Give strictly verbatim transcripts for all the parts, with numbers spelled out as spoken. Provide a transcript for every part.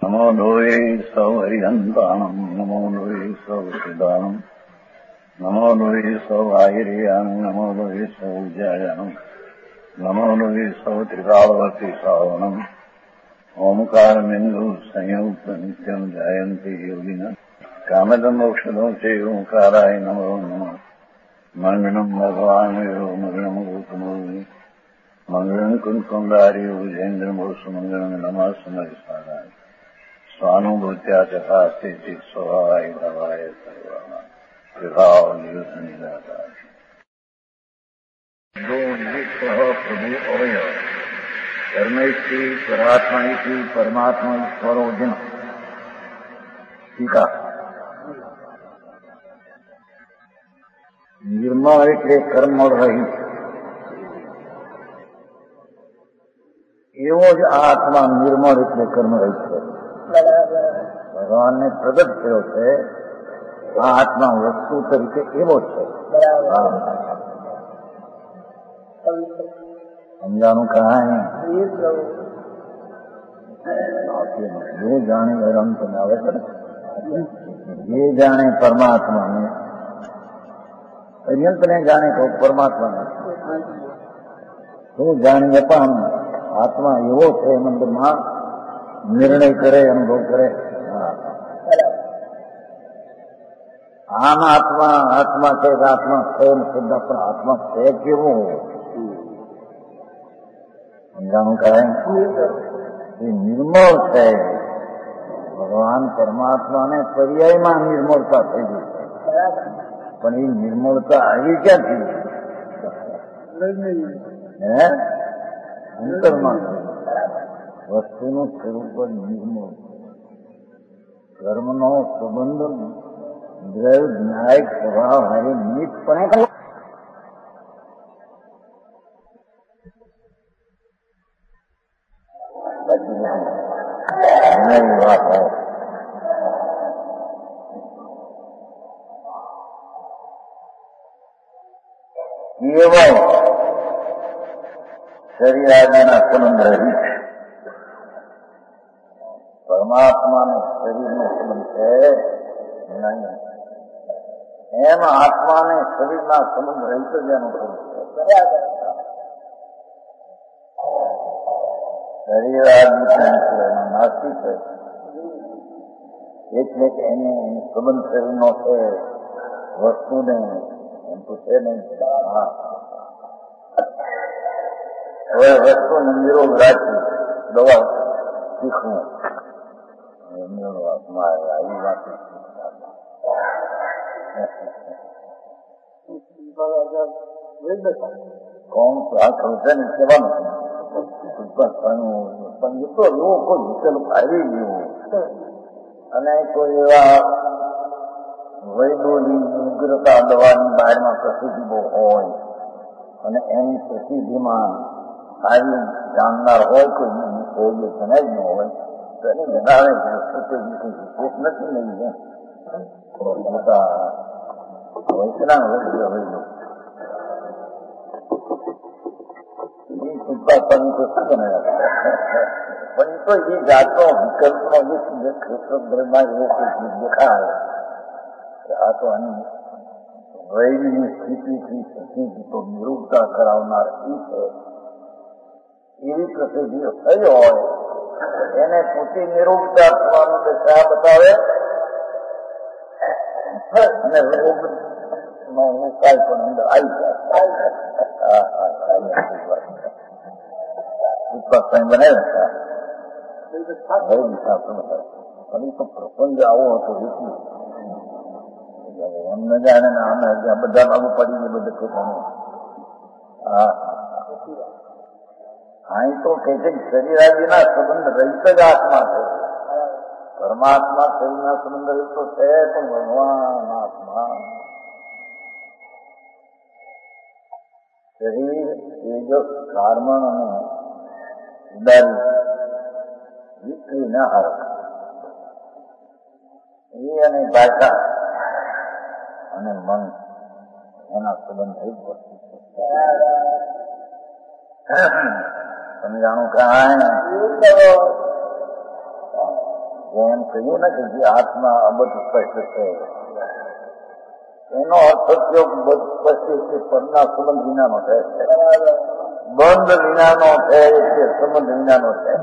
નમો લોહે સૌ હરિહંતાણમ નમો લોહે સૌ સિદ્ધાણમ નમો લોહે સૌ આહિર્યાણમ નમો લોહે સૌ જયાણમ નમો લોહે સૌ ત્રિકાળવતી શ્રાવણમ ઓમકાર બિંદુ સંયુક્ત નિત્યમ જયંતિ યોગિન કામદમ મોક્ષદો છે ઓંકારાય નમો નમઃ મંગળમ ભગવાન મંગળમ ગૌતમો મંગળમ કુંકુંડાર્યો જૈન્દ્રમો સુમંગળમ નમઃ સમરિસારાય સ્વાનુભૂત્યા ચકાસ્તે ચિત સ્વભાવાય ભવાય સર્વમાં વિભાવ નિયુદ્ધ નિરાકાર દો વિશ્વ પ્રભુ અવય ધર્મૈથી પરાત્માથી પરમાત્મા ઈશ્વરો જન ટીકા નિર્મળ એટલે કર્મળ રહી એવો જ આ આત્મા નિર્મળ એટલે કર્મ રહી છે. ભગવાનને પ્રગટ થયો છે આ આત્મા વસ્તુ તરીકે એવો છે. સમજાનું કહાય જે જાણે રંગ તમે આવે છે જે જાણે પરમાત્માને અર્યંતને જાણે કહું પરમાત્માને શું જાણીએ પણ આત્મા એવો છે મંદિરમાં નિર્ણય કરે અનુભવ કરે. આમ આત્મા આત્મા છે આત્મા છે શુદ્ધ પણ આત્મા છે કેવો સમજાણું કહે એ નિર્મળ છે. ભગવાન પરમાત્માને પર્યાયમાં નિર્મળતા થઈ ગઈ છે પણ એ નિર્મળતા આવી ક્યાંથી હે અંતરમાં વસ્તુનું સ્વરૂપ નિર્મળ કર્મનો સંબંધ દ્રવ ન્યાયિક સ્વભાવ હારી નિમિત્તપણે વાત હોય કેવળ શરીરાદિના સંબંધ રહી છે. પરમાત્માને શરીરનો સંબંધ છે નહીં. એમ આત્માને શરીરના સંબંધ રહી છે જેનો સંબંધ છે. શરીરાદિ નાસ્તી છે એટલે કે એને સંબંધ શરીરનો છે વસ્તુને એમ તો છે નહીં. હવે વસ્તુને નિરોગ રાખી દવા શીખવું આવી વાત કોણ આખું છે ને કહેવાનું પણ એ તો એવો કોઈ વિકલ્પ આવી ગયો અને કોઈ એવા વૈદોની ઉગ્રતા દવાની બહારમાં પ્રસિદ્ધિ બહુ હોય અને એની પ્રસિદ્ધિમાં આવી જાણનાર હોય કોઈ કોઈ જણાય ન હોય તો એને જણાવે છે વિશેષ નથી નહીં ને મોટા વૈષ્ણવ વૈદ્ય હોય એ સુપાપન તો શું બનાવ્યા પણ તો એ જાતનો વિકલ્પનો જે ક્ષેત્રમાં એવો કોઈ દેખાય આ તો આની વૈદની સ્થિતિથી સ્થિતિ તો નિરૂપતા કરાવનાર એ છે. એવી પ્રસિદ્ધિ થઈ હોય એને પોતે નિરૂપતા થવાનું દશા બતાવે અને રોગ નો ઉપાય પણ અંદર આવી જાય બનાવ્યા અને તો પ્રસંગ આવો હતો રીતિ એમ ન જાણે ને આમે બધા બાબુ પડી ગયું બધું પોતાનું. હા અહીં તો કે છે શરીરાદિના સંબંધ રહિત જ આત્મા છે. પરમાત્મા શરીરના સંબંધ રહિત તો છે પણ ભગવાન આત્મા શરીર તેજસ કાર્બન અને ઉદારી વિક્રી ના હરક એ અને ભાષા અને મન એના સંબંધ રહિત વસ્તુ છે. સમજાણું કાંઈ એમ કહ્યું ને કે જે આત્મા અબધ સ્પષ્ટ છે એનો અર્થ થયો બધ સ્પષ્ટ છે પદના સંબંધ વિનાનો છે, બંધ વિનાનો છે એટલે સંબંધ વિનાનો છે.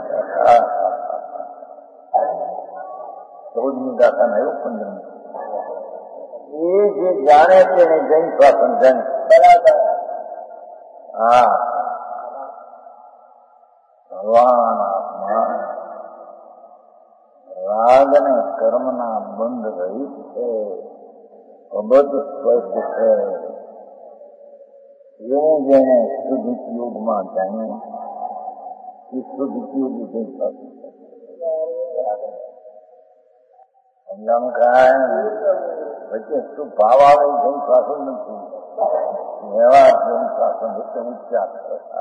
ચૌદમી ગાથા ને એવું પંદરમી એ જે જાણે છે એને જૈન શાસન જાણે. હા ભગવાન આત્મા રાગ અને કર્મના બંધ રહિત છે, અબધ સ્પષ્ટ છે. એવું જેને શુદ્ધ યુગમાં જાણ્યું એ શુદ્ધ યુગ જૈન શાસન છે. સમજાણું કાંઈ વચ્ચે શું ભાવ આવે જૈન શાસન નથી, વ્યવહાર જૈન શાસન એટલે ઉચ્ચાર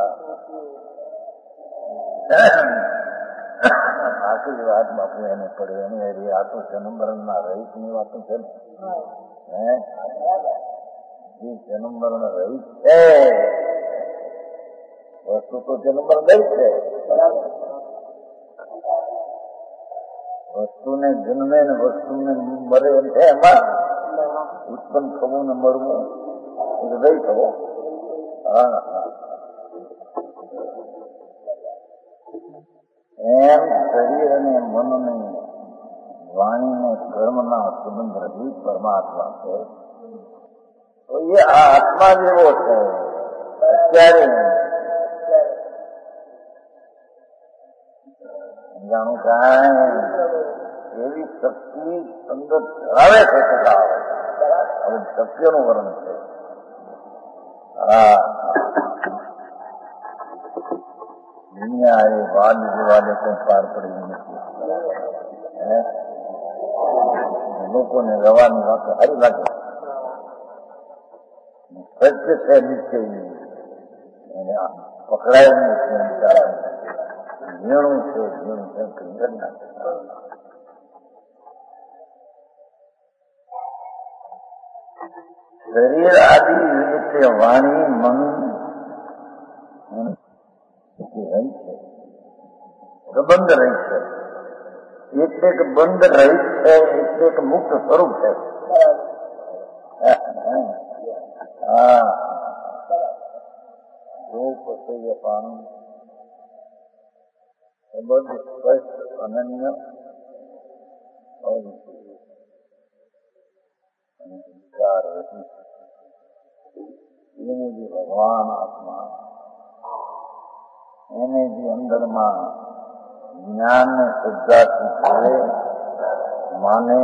આખી વાત બાપુ એને પડે એની હરી આ તો જન્મ મરણ ના રહીત ની વાતો છે ને. હે જે જન્મ મરણ રહીત છે વસ્તુ તો જન્મ મરણ રહી છે. વસ્તુને જન્મે ને વસ્તુને મરે એમ છે એમાં ઉત્પન્ન થવું ને મરવું એ રહી થવો. હા એમ શરીર અને મનને વાણીને કર્મના સંબંધ રહિત પરમાત્મા છે. તો એ આ આત્મા જેવો છે અત્યારે જાણું કાંઈ એવી શક્તિ અંદર ધરાવે છે છતાં હવે સત્યનું વર્ણન છે. હા દુનિયા એ વાદ વિવાદે કઈ પાર પડી નથી. લોકોને રવાની વાતો સારી લાગે, સત્ય છે નિશ્ચય એને પકડાય નહીં છે ઝીણું છે ઝીણું છે કંઈ ના શરીર આદિ રીતે વાણી મન રહી છે, પ્રબંધ રહી છે એટલે કે બંધ રહિત છે એટલે કે મુક્ત સ્વરૂપ છે. હા રૂપ પાનું સંબંધ સ્પષ્ટ અનન્ય વિચાર રહિત એવું જે ભગવાન આત્મા એને જે અંદરમાં જ્ઞાન ને શ્રદ્ધાથી કરે માને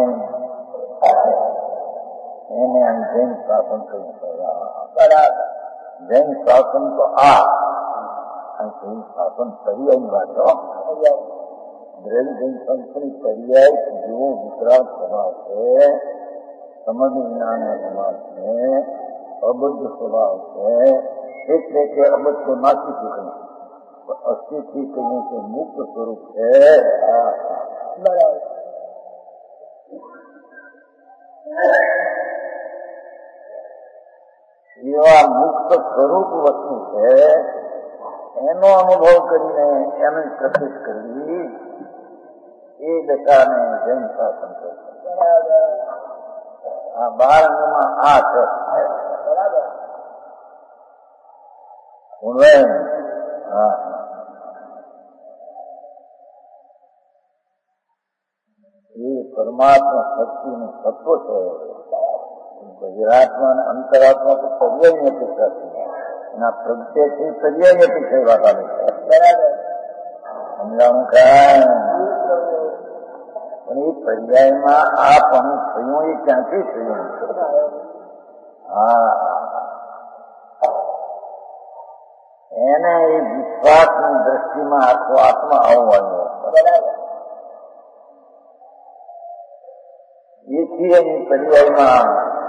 એને આમ જૈન શાસન કહ્યું. જૈન શાસન તો આ જૈન શાસન પર્યાયની વાત દરેક જૈન શાસનની પર્યાય જેવો વિકરાળ સ્વભાવ છે, સમજ વિનાનો સ્વભાવ છે, અબદ્ધ સ્વભાવ છે. એટલે કે અબદ્ધ તો નાખી શકાય અસ્થિતિ કહીએ કે મુક્ત સ્વરૂપ છે. બરાબર એવા મુક્ત સ્વરૂપ વસ્તુ છે એનો અનુભવ કરીને એની પ્રતિષ્ઠ કરવી એ દશાને જૈન શાસન છે. આ બાર અંગમાં આ છે. હા એ પરમાત્મા શક્તિનું તત્વ છે. બહિરાત્મા અને અંતરાત્મા તો પર્યાય નથી થતી, એના પ્રત્યેથી પર્યાય નથી થઈ વાત આવે છે. સમજાણું કાંઈ પણ એ પર્યાયમાં આ પણ થયું એ ક્યાંથી થયું? હા એને એ વિશ્વાસની દ્રષ્ટિમાં આખો આત્મા આવવાનો એથી એની પર્યાયમાં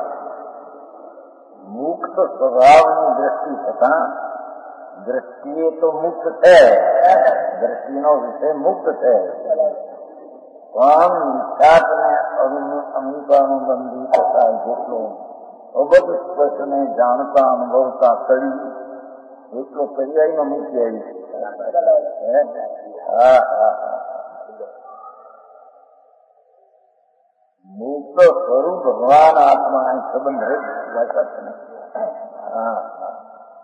મુક્ત સ્વભાવની દ્રષ્ટિ થતા દ્રષ્ટિએ તો મુક્ત છે, દ્રષ્ટિનો વિષય મુક્ત છે, પણ નિખાત ને અનુપાનુબંધી થતા જેટલો અબધ સ્પર્શને જાણતા અનુભવતા કરી એટલો પર્યાયમાં મૂકી આવી. હા હા સ્વરૂપ ભગવાન આત્મા સંબંધ રહે ભાષા છે ને. હા હા,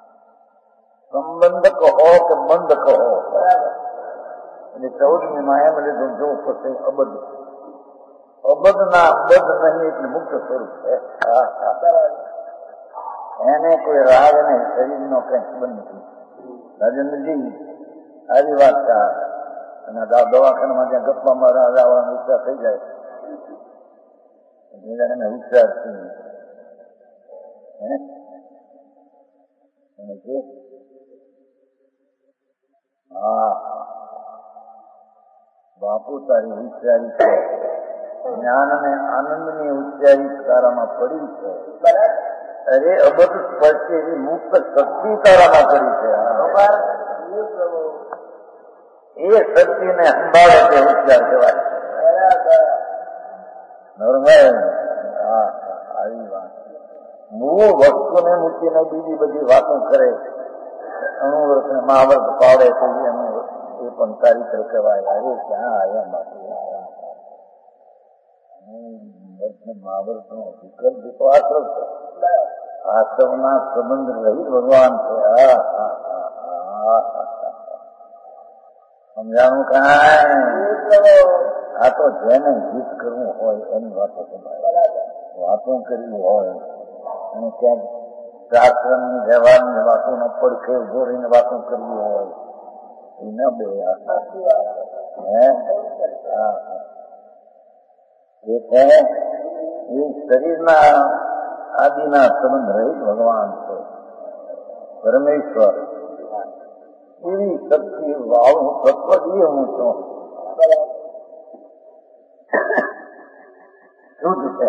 સંબંધ કહો કે બંધ કહો, એટલે ચૌદમી માં એમ લીધું જો પછી અબધ અબધ ના અબધ નહીં એટલે મુક્ત સ્વરૂપ છે. હા હા, એને કોઈ રાગ નહીં, શરીર નો કઈ સંબંધ નથી. રાજેન્દ્રજી આવી વાત કા અને દવાખાનામાં જ્યાં ગપ્પા મારા આવવાનો વિચાર થઈ જાય એને વિચાર છે. હા, બાપુ તારી હોશિયારી છે, જ્ઞાન અને આનંદ ની હોશિયારી તારામાં પડી છે. અરે અબધ સ્પર્શે એવી મુક્ત શક્તિ તારામાં પડી છે. એ શક્તિને સંભાળે છે હોશિયાર કહેવાય. હા, આવી વાત મૂળ વસ્તુને મૂકીને બીજી બધી વાતો કરે, અણુવ્રત ને મહાવ્રત પાડે છે, એ પણ ચારિત્ર કહેવાય. અરે ક્યાં આવ્યા બાપુ, મહાવ્રત નો વિકલ્પ તો આશ્રમ છે. આશ્રમના સંબંધ રહિત ભગવાન છે. હા હા હા, સમજાણું કાંઈ? આ તો જેને ગીત કરવું હોય એની વાતો સંભાળે, વાતો કરવી હોય અને ક્યાંક શાસ્ત્રની વ્યવહારની વાતો ન પડખે જોડીને વાતો કરવી હોય એ ન બે. હે હા, એ છે એ શરીરના આદિના સંબંધ રહિત ભગવાન છે, પરમેશ્વર. એવી શક્તિ વાળું તત્વ જ હું છું, શુદ્ધ છે.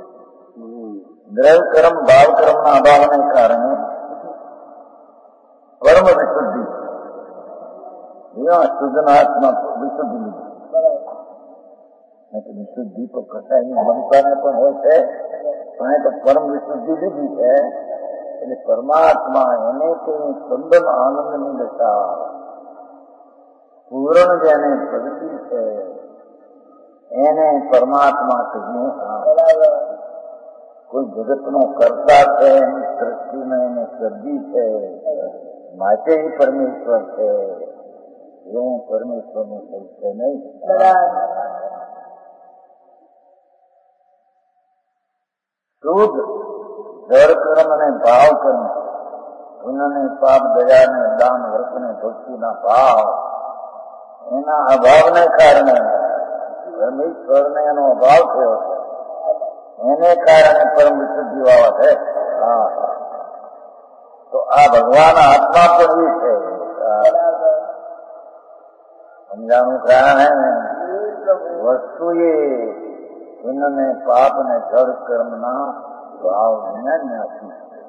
દ્રવ કર્મ ભાવ કર્મ ના અભાવને કારણે કર્મ વિશુદ્ધિ, શુદ્ધનાથમાં વિશુદ્ધિ લીધી. વિશુદ્ધિ તો કસાયની બનતાને પણ હોય છે, પણ એ તો પરમ વિશુદ્ધિ લીધી છે. એટલે પરમાત્મા એને કઈ સંબંધ આનંદની દશા, પૂરણ જેને પ્રગતિ છે એને પરમાત્મા કહીએ. કોઈ જગતનો કર્તા છે, સૃષ્ટિને એને સર્જી છે, માટે એ પરમેશ્વર છે. એવું પરમેશ્વરનું કઈ છે નહીં. શુદ્ધ જળ કર્મ અને ભાવ કર્મ, પુણ્યને પાપ દયાને દાન વ્રતને ભક્તિના ભાવ, એના અભાવને કારણે પરમેશ્વરને એનો અભાવ થયો છે, એને કારણે પરમ વિશુદ્ધિ વાળા છે. હા હા, તો આ ભગવાન આત્મા પણ એ છે. સમજાણું કારણ વસ્તુ એ પુણ્યને પાપ ને જળ કર્મના ભાવ વિનાશી છે.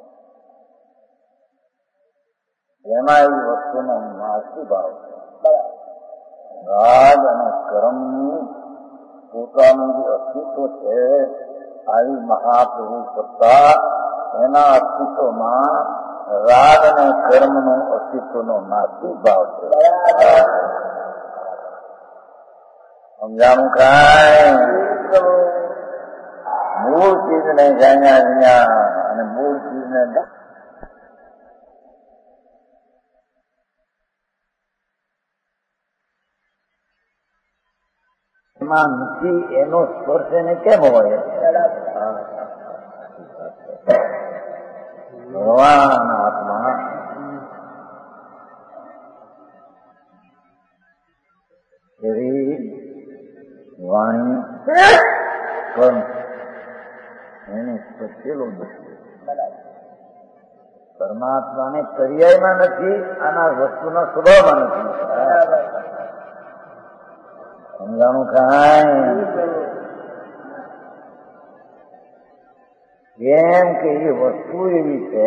એમાં એ વસ્તુનો નાશી ભાવ છે. રાગ અને કર્મનું પોતાનું જે અસ્તિત્વ છે, આવી મહાપ્રભુ સત્તા, એના અસ્તિત્વમાં રાગ અને કર્મનું અસ્તિત્વનો નાશી ભાવ છે. સમજાણું કાંઈ? મૂળ ચીજને જાણ્યા વિના અને મૂળ ચીજને એમાં નથી, એનો સ્પર્શ એને કેમ હોય? ભગવાન આત્મા શરીર વાણી કર્મ એને સ્પર્શેલો નથી. પરમાત્માને પર્યાયમાં નથી, આના વસ્તુના સ્વભાવમાં નથી. સમજાણું કાંઈ? કેમ કે એ વસ્તુ એવી છે,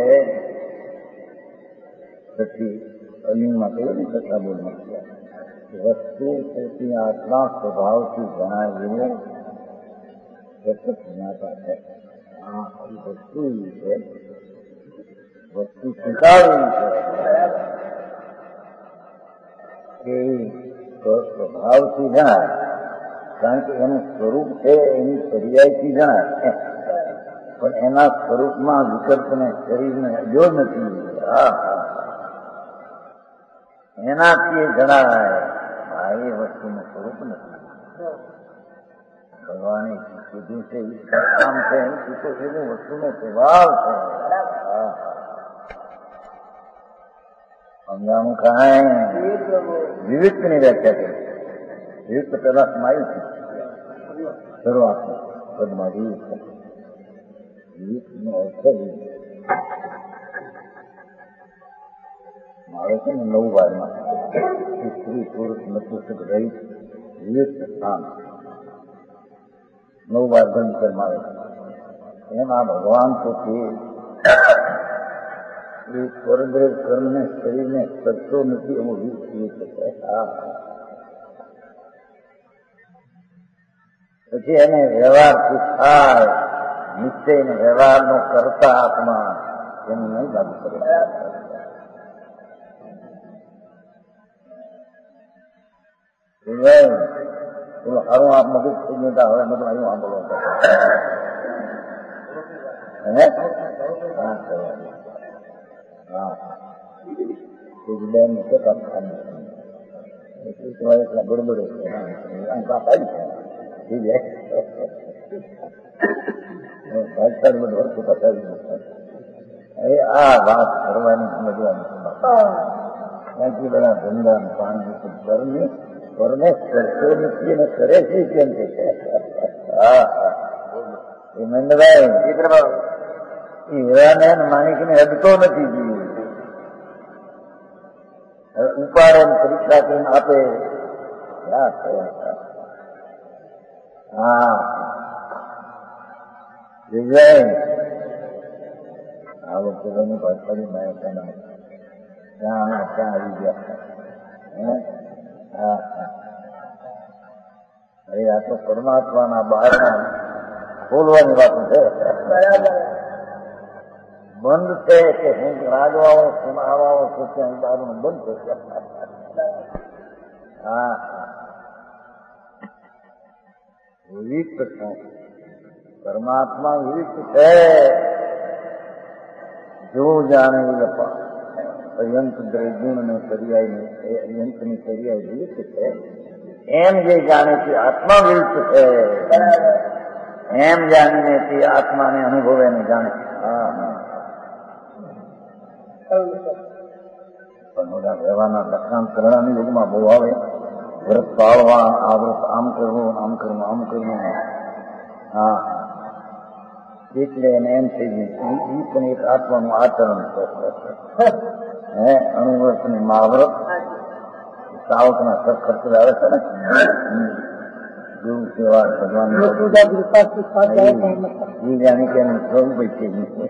પછી અલિંગમાં કહ્યું ને કથા બોલમાં વસ્તુ પ્રતિ આત્મા સ્વભાવથી જણાવીને સતત જ્ઞાતા છે. હા, એ વસ્તુ એવી છે, વસ્તુ સ્વીકારેલી છે કે સ્વભાવથી જણાય. કારણ કે એનું સ્વરૂપ છે એની પર્યાયથી જણાય, પણ એના સ્વરૂપમાં વિકલ્પને શરીરને અજો નથી. હા એનાથી જણાય આ એ વસ્તુનું સ્વરૂપ નથી. ભગવાને કીધું છે કામ છે એની વસ્તુનો સ્વભાવ છે. સમજાણું કાંઈ વિવિધની વ્યાખ્યા કરી. વિવિધ પેલા સ્માયુ છે શરૂઆતમાં પદમાં વિવિધ વિવિધનો અર્થ આવે છે ને નવ વારમાં સ્ત્રી પુરુષ નપુંસક રહી વિવિધ સ્થાન નવ વાર બંધ કરવામાં આવે છે. એમાં ભગવાન તો તે એ સ્વર્ગરેવ કર્મને શરીરને કરતો નથી એવો વિવિધ છે. પછી એને વ્યવહારથી થાય નિશ્ચયને વ્યવહારનો કરતા આત્મા એનું નહીં લાગુ કરે. પેલો સારું આપ મગજ થઈ જતા હવે બધું અહીં આંબળો હે હા બેન એટલા ગડબડે હવે આ વાત કરવાની સમજવાની બાકી બધા ધંધા પાણી ઘરની ઘરને કરતો નથી અને કરે છે કેમ છે. હા એ મંદભાઈ હીરાને માણિકને અડતો નથી જીવ ઉપાડે પરીક્ષા કરીને આપે. હા વિજય આ વખતે બની પાછળ ત્યાં ત્યાં આવી ગયા. હા અરે આ તો પરમાત્માના બહારના બોલવાની વાત છે. બંધ છે કે હું રાગવાઓ સુનાવાઓ છું ત્યાં દારૂ બંધ છે. હા વિવિધ છે પરમાત્મા વિવિધ છે. જો જાણે લપા અયંત દ્રૈગુણ ને પર્યાય એ અયંતની પર્યાય વિવિધ છે. એમ જે જાણે છે આત્મા વિવિધ છે એમ જાણીને તે આત્માને અનુભવે ને જાણે. હા પણ બધા વ્યવહારના લખાણ કરણાની યુગમાં બહુ આવે. વ્રત પાળવા આ વ્રત આમ કરવું આમ કરવું આમ કરવું. હા એટલે એને એમ થઈ ગયું એ પણ એક આત્માનું આચરણ છે. હે અણુવ્રતની મહાવ્રત સાવકના સર ખર્ચ આવે છે ને ગુરુ સેવા ભગવાન જાણી કે એનું સ્વરૂપ છે.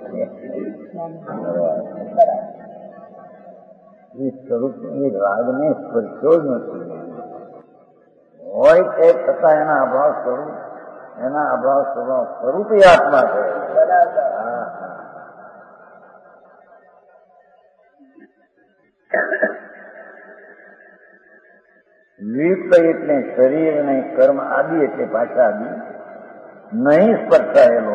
એ સ્વરૂપ એ રાગને સ્પર્શ્યો જ નથી હોય તે છતાં એના અભાવ સ્વરૂપ એના અભાવ સ્વભાવ સ્વરૂપી આત્મા છે. વિયુક્ત એટલે શરીર ને કર્મ આદિ એટલે પાછા આદિ નહીં સ્પર્શાયેલો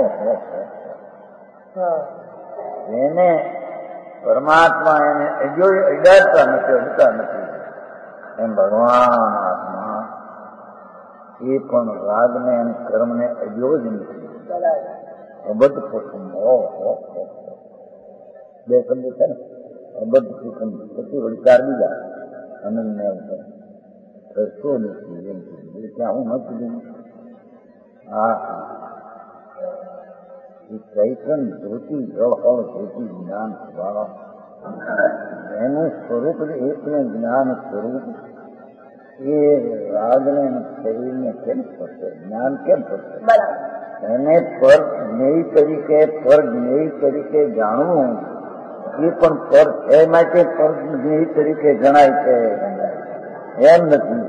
એને પરમાત્મા એને અડાડતા નથી અડતા નથી. એમ ભગવાન આત્મા એ પણ રાગને અને કર્મને અજો જ નથી. અબદ્ધ પોષણ બે શબ્દ છે ને અબદ્ધ પોષણ પછી વળી ચાર બીજા અનન્ય કરશો નથી એમ ત્યાં હું નથી દઉં. હા ચૈતન જ્યોતિ જળહળ જ્યોતિ જ્ઞાન સ્વભાવ એનું સ્વરૂપ એટલે જ્ઞાન સ્વરૂપ એ રાગને શરીરને કેમ પડશે જ્ઞાન કેમ પડશે. એને પર જ્ઞેય તરીકે પર જ્ઞેય તરીકે જાણવું એ પણ પર છે માટે પર જ્ઞેય તરીકે જણાય છે એમ નથી.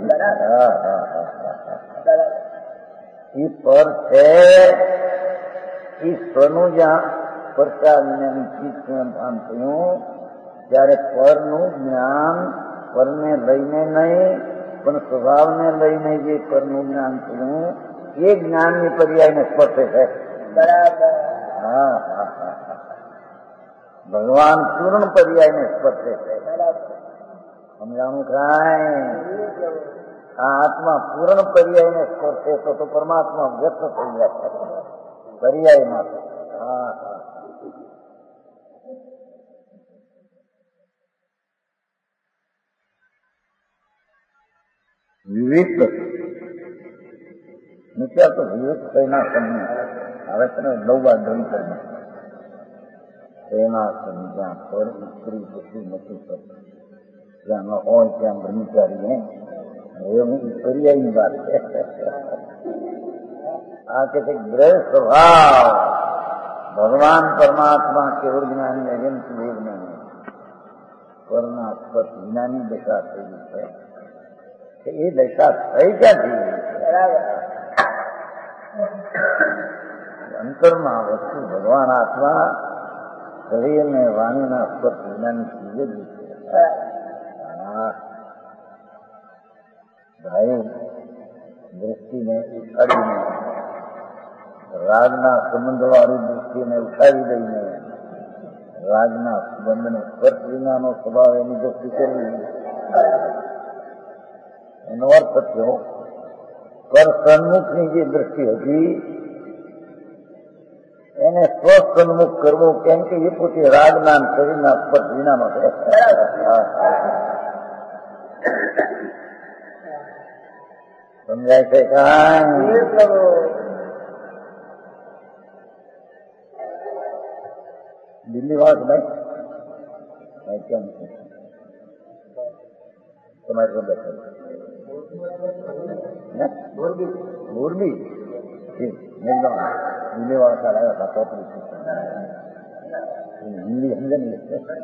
એ પર છે એ સ્વનું જ્યાં પરચાવીને ભાન થયું ત્યારે પરનું જ્ઞાન પરને લઈને નહીં પણ સ્વભાવને લઈને જે પરનું જ્ઞાન થયું એ જ્ઞાનની પર્યાયને સ્પર્શે છે. બરાબર. હા હા હા ભગવાન પૂર્ણ પર્યાયને સ્પર્શે છે. સમજાણું કાંઈ? આ આત્મા પૂર્ણ પર્યાયને સ્પર્શે તો તો પરમાત્મા વ્યક્ત થઈ જાય પર્યાયમાં. હા હા વિવિધ નીચે તો વિવિધ થઈના સમય હવે તમે નવવા ધન કરી એના સમજ્યાં પર સ્ત્રી પછી નથી કરતા જ્યાં ન હોય ત્યાં બ્રહ્મચારી એવું પર્યાયની વાત છે. આ કે ગ્રહ સ્વભાવ ભગવાન પરમાત્મા કેવળ જ્ઞાની અજંત દેવ નહીં પરના સ્પર્શ વિનાની દશા થઈ છે. એ દશા થઈ ક્યાંથી? અંતરમાં વસ્તુ ભગવાન આત્મા શરીર અને વાણીના સ્પર્શ વિનાની ચીજ જ છે. ભાઈ દૃષ્ટિને ઉઠાડીને રાગના સંબંધવાળી દૃષ્ટિને ઉઠાવી દઈને રાગના સંબંધને સ્પર્શ વિનાનો સ્વભાવ એની દ્રષ્ટિ કરવી એનો અર્થ થયો પર સન્મુખની જે દ્રષ્ટિ હતી એને સ્વસન્મુખ કરવો કેમ કે એ પોતે રાગના શરીરના સ્પર્શ વિનાનો છે. સમજાય છે કાંઈ? દિલ્હી વાત ભાઈ કેમ છે તમારી ખબર છે મોરબી દિલ્હી વાળા સારા આવ્યા હતા ચોપડી હિન્દી સમજે નહીં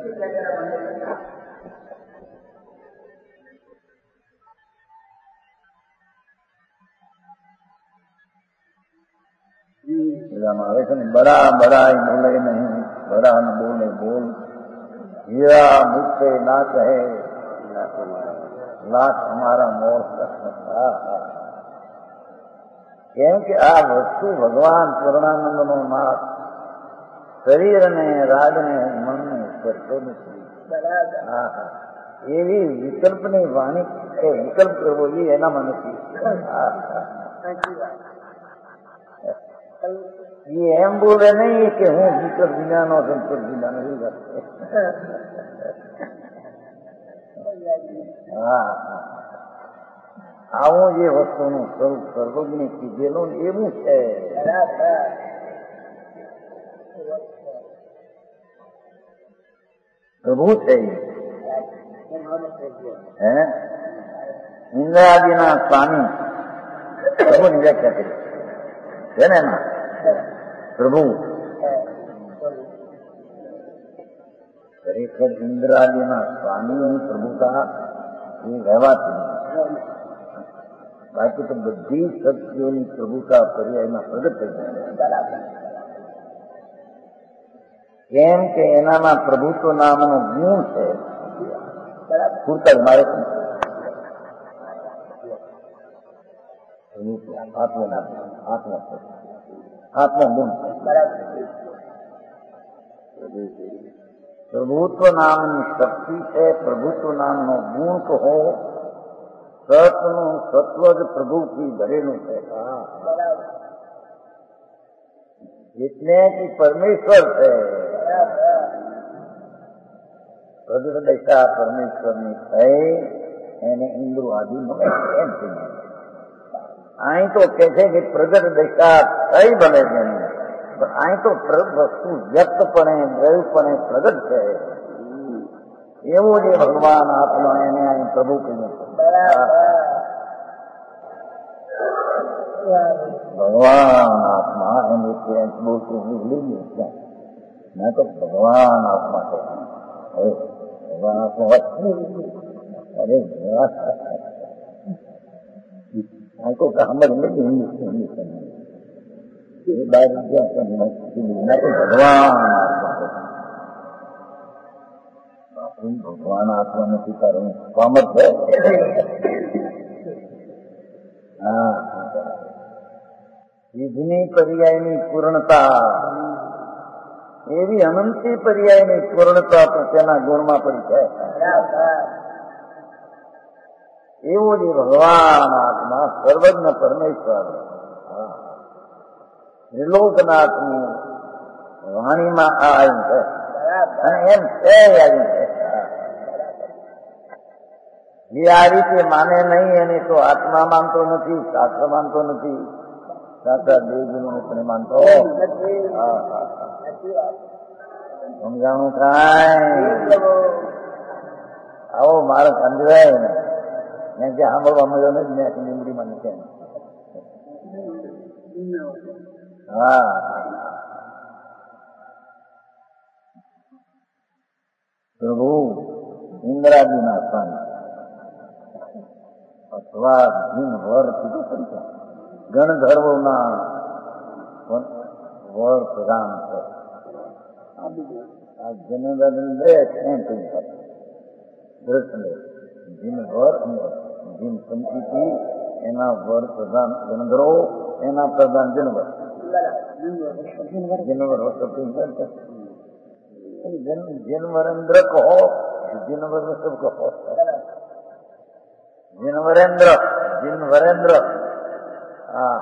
આવે છે ને બડા બડા બોલે નહીં બડા ન બોલે બોલ હીરા મુझसे ના કહે લાખ હમારા મોર. કેમ કે આ વસ્તુ ભગવાન પૂર્ણાનંદનો નાથ શરીર અને રાગને મનને કરતો નથી. હા હા એવી વિકલ્પની વાણી વિકલ્પ કરવો એ એનામાં નથી. એ એમ બોલે નહીં કે હું વિકલ્પ વિનાનો સંતોષ વિના નથી. હા આવું જે વસ્તુનું સ્વરૂપ સર્વજ્ઞ કીધેલું એવું છે. પ્રભુ છે હે ઇન્દ્રાદિના સ્વામી પ્રભુની વ્યાખ્યા કરી છે ને એમાં પ્રભુ ખરેખર ઇન્દ્રાદિના સ્વામીની પ્રભુતા એ રહેવાતી બાકી તો બધી શક્તિઓની પ્રભુતા પર્યાયમાં પ્રગટ થઈ જાય. કેમ કે એનામાં પ્રભુત્વ નામનો ગુણ છે. પૂરતા મારે આત્મા આત્મા આત્મા ગુણ પ્રભુત્વ નામની શક્તિ છે. પ્રભુત્વ નામનો ગુણ કહો સતનું સત્વ જ પ્રભુથી ભરેલું છે. એટલે કે પરમેશ્વર છે. પ્રગટ દશા પરમેશ્વરની થઈ એને ઇન્દ્રો આદિ મળે એમ છે. અહીં તો કે છે કે પ્રગટ દશા થઈ બને છે પણ અહીં તો વસ્તુ વ્યક્તપણે દ્રવ્યપણે પ્રગટ છે. એવું જે ભગવાન આત્મા એને અહીં પ્રભુ કહ્યું છે. ભગવાન આત્મા એની ત્યાં બોલતું લીધું ત્યાં ના તો ભગવાન આત્મા છે. હવે ભગવાન આત્મા અરે हमको समझ में हिंदी हिंदी बात क्या करना तो भगवान आत्मा भगवान आत्मा ने कारण कामत है વિધની પર્યાયની પૂર્ણતા એવી અનંતી પર્યાયની પૂર્ણતા તો તેના ગુણમાં પડી જાય. એવો જે ભગવાન આત્મા સર્વજ્ઞ પરમેશ્વર ત્રિલોકનાથની વાણીમાં આ આવ્યું છે અને એમ છે આવ્યું છે. જે આ રીતે માને નહીં એને તો આત્મા માનતો નથી, શાસ્ત્ર માનતો નથી, સાચા દેવજીને પણ માનતો સમજાણું કાંઈ. આવો મારે સમજાય ને મેં જે સાંભળવા મળ્યો ને મેં લીમડીમાં નીચે. હા પ્રભુ ઇન્દ્રાજીના સંત અથવા જીન વર કીધું પડી ગણધર્વોના વર પ્રધાન છે. આ જનરલ દ્રષ્ટિ જીન વર જીન પંચીથી એના વર પ્રધાન ગણધરો, એના પ્રધાન જનવર જનવર જનવરેન્દ્ર કહો, જનવર સબ કહો, જનવરેન્દ્ર જનવરેન્દ્ર હા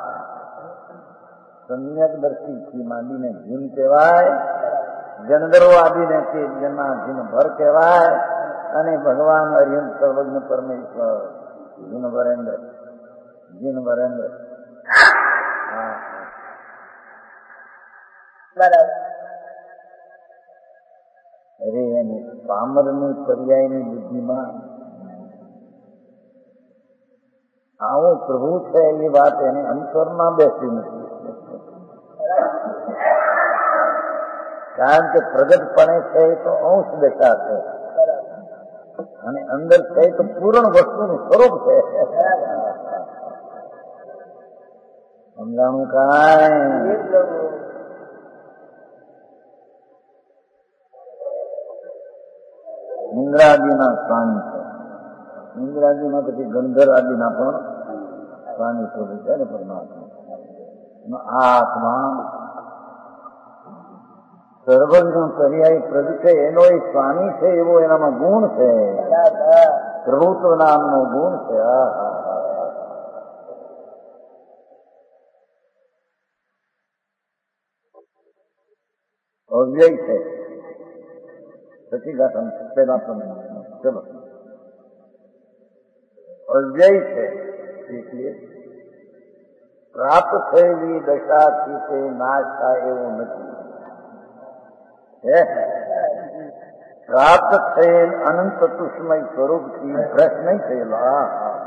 સમ્યકદર્શી માંડીને જીન કહેવાય, ગણધરો આદિને કે જેના જીનભર કહેવાય, અને ભગવાન અર્યંત સર્વજ્ઞ પરમેશ્વર જીનવરેન્દ્ર જીનવરેન્દ્ર હા બરાબર. અરે એની પામરની પર્યાયની બુદ્ધિમાં આવો પ્રભુ છે એ વાત એને અંતરમાં બેસી નથી. કારણ કે પ્રગટપણે છે એ તો અંશ દશા છે અને અંદર છે તો પૂર્ણ વસ્તુનું સ્વરૂપ છે. સમજાણું કાંઈ. ઇન્દ્રાદિના સ્વામી છે. ઇન્દ્રાદિના પછી ગંધર આદિના પણ સ્વામી સ્વરૂપ છે ને પરમાત્મા. આ આત્મા સર્વજ્ઞ પર્યાય પ્રભુ છે, એનો એ સ્વામી છે એવો એનામાં ગુણ છે, પ્રભુત્વ નામનો ગુણ છે. અવ્યય છે. પછી ગાતા પેલા ચલો અવ્યય છે એટલે પ્રાપ્ત થયેલી દશાથી તે નાશ થાય એવું નથી. પ્રાપ્ત થયેલ અનંત ચતુષ્મય સ્વરૂપથી ભ્રષ્ટ નહીં થયેલા.